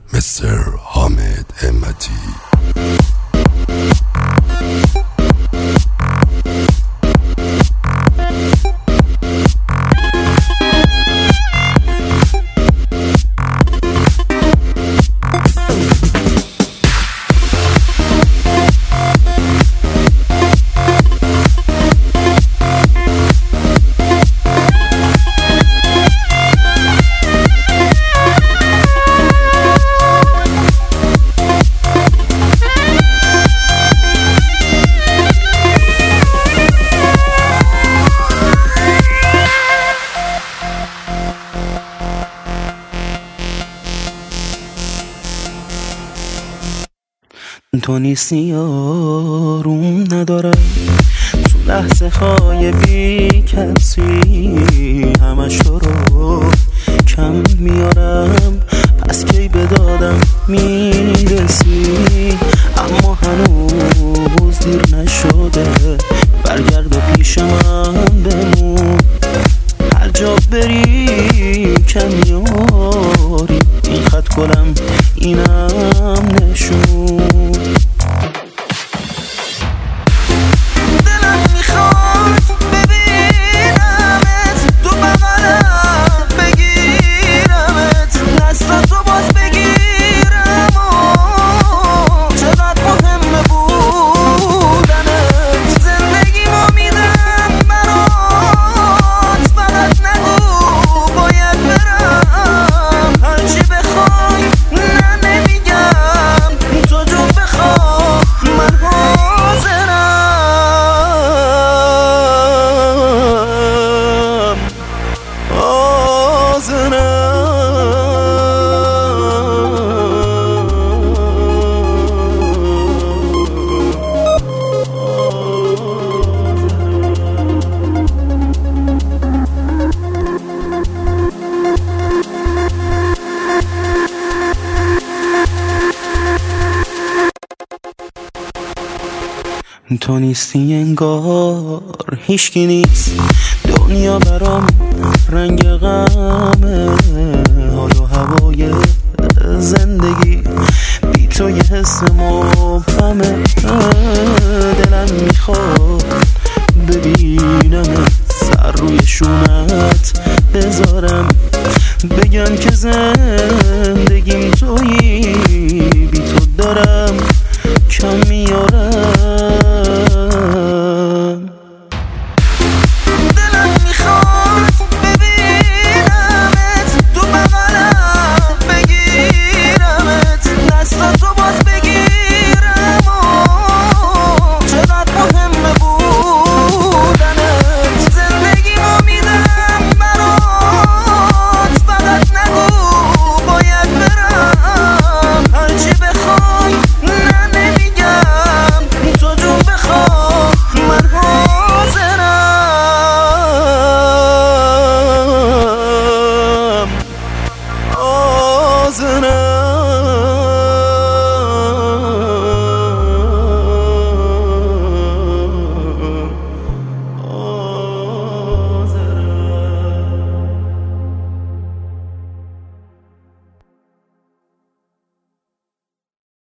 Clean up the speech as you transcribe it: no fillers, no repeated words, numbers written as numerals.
مستر حامد همتی. تو نیستی یاروم ندارم، تو لحظه های بی کسی همش تو رو کم میارم. پس کی به دادم میرسی، اما هنوز دیر نشده. برگرد و پیش من بمون، هر جا بری کم میاری. این خط گلم اینم نشون. تو نیستی انگار هیچکی نیست، دنیا برام رنگ غمه. حال و هوای زندگی بی تو یه حس مبهمه. دلم میخواد ببینم، سر روی شونت بذارم، بگم که زندگیم تویی.